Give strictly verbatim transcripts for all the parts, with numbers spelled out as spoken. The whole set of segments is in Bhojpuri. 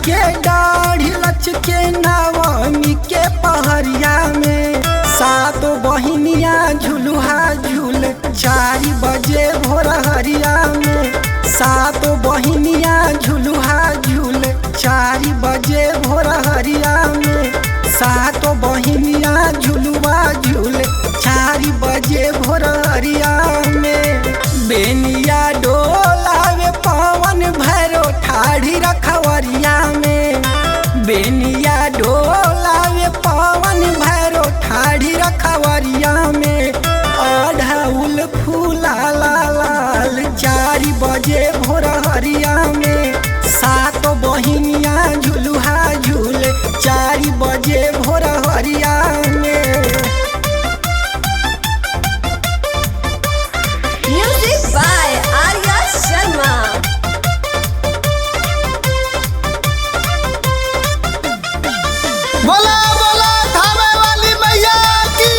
के दाढ़ी लच के नवमी के पहरिया में सात बहिनिया झुलुहा झूल चार बजे भोर हरिया में सात बहिनिया झुलुहा झूल चार बजे भोर हरिया में सात बहिनिया झुलुआ झूल चार बजे भोर हरिया में बेनिया डोलावे पवन भैरो ठाढ़ी रखवरिया में बेनिया डोलावे पवन भैरो ठाढ़ी रखवरिया में अढ़उल फूला लाल चार बजे भोर हरिया में सात बहिनिया झुलुहा झूल चार बजे भोर हरिया में। Music by Arya Sharma. बोला बोला थामे वाली मैया की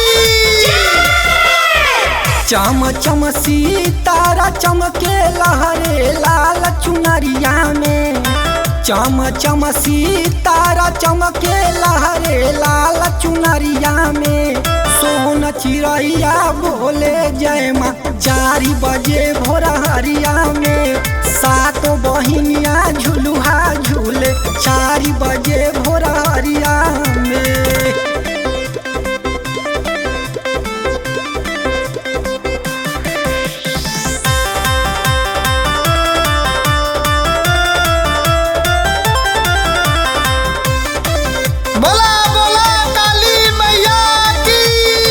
चम चम सितारा चमके लहरे लाल चुनरिया में चम चम सितारा चमके लहरे लाल चुनरिया में सोन चिड़ैया बोले जय माँ चार बजे भोर हरिया में सात बहिनिया झुलुहा झूल चार बजे भोर हरिया में। बोला बोला काली मैया की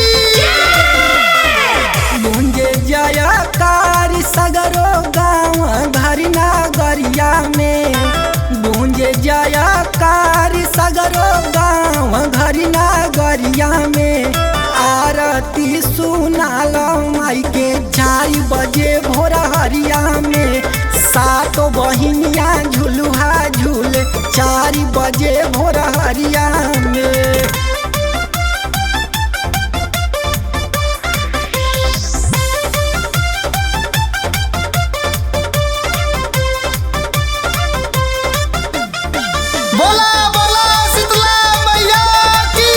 गूंजे जयकार सगरो गाँव घर नगरिया में गूंजे जयकार सगरो गाँव घर नगरिया में आरती सुनाल माई के चार बजे भोर हरिया में सात बहिनिया झुलुहा झूल चार बजे भोर हरिया में। बोला बोला शीतला मैया की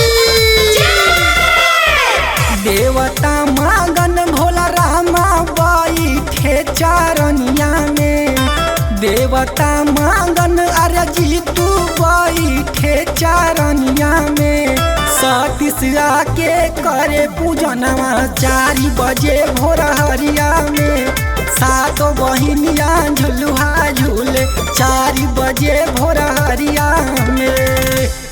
देवता मांगन भोला रामा बैठे चारनिया में देवता मांगन अरजी तू बैठे चारनिया में सतीसरा के करे पूजनवा चार बजे भोर हरिया में सात बहिनिया झुलुहा झूल चार बजे भोर हरिया में।